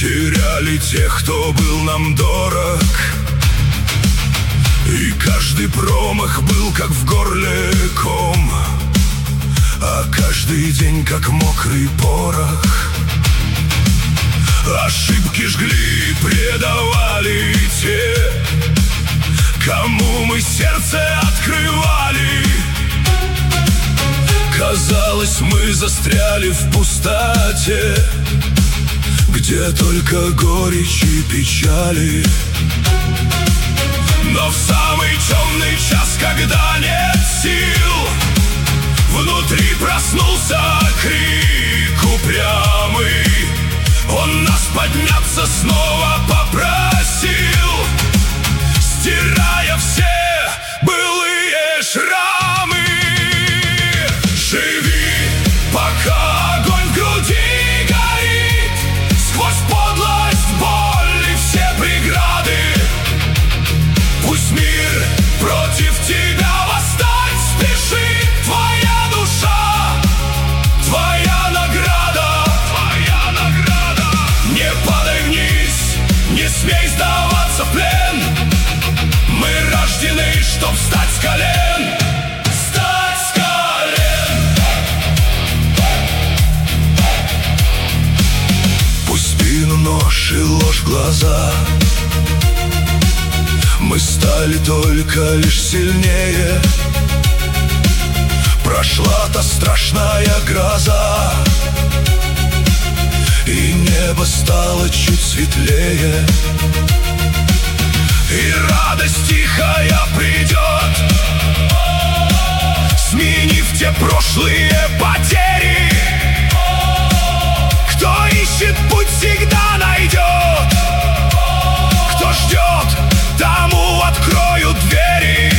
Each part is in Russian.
теряли тех, кто был нам дорог. И каждый промах был как в горле ком, а каждый день как мокрый порох. Ошибки жгли, предавали те, кому мы сердце открывали. Казалось, мы застряли в пустоте, где только горечь и печали. Но в самый темный час, когда нет сил, внутри проснулся крик упрямый. Он нас подняться снова попросил, стирая все былые шрамы. Живи, пока огонь в груди горит, сквозь подлость, боль и все преграды. Пусть мир против тебя восстать спешит, твоя душа, твоя награда, твоя награда. Не падай вниз, не смей сдаваться в плен. Мы рождены, чтоб встать с колен. Встать с колен. Пусть спину нож и ложь в глаза, мы стали только лишь сильнее. Прошла та страшная гроза, и небо стало чуть светлее. И радость тихая придет, сменив те прошлые потери. Кто ищет путь, всегда найдет. Кто ждет, тому откроют двери.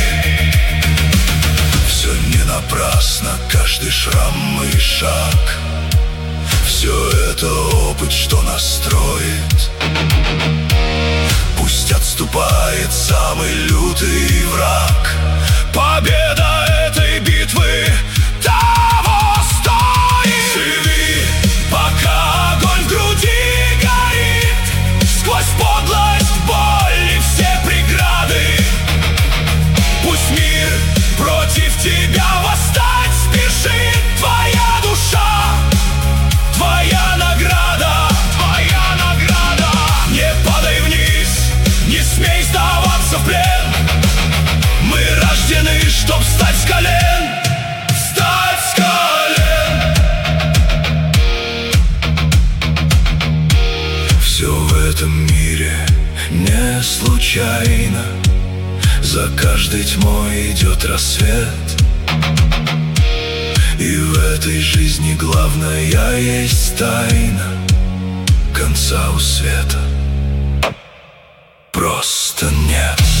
Все не напрасно, каждый шрам и шаг. Все это опыт, что нас строит. Пусть отступает самый лютый враг, победа этой битвы того стоит. Живи, пока огонь в груди горит, сквозь подлость, боль и все преграды. Пусть мир против тебя восстать спешит, твоя душа, твоя награда, твоя награда. Не падай вниз, не смей сдаваться в плен. Мы рождены, чтоб встать с колен. Встать с колен. Все в этом мире не случайно, за каждой тьмой идет рассвет. И в этой жизни главное есть тайна, конца у света просто нет.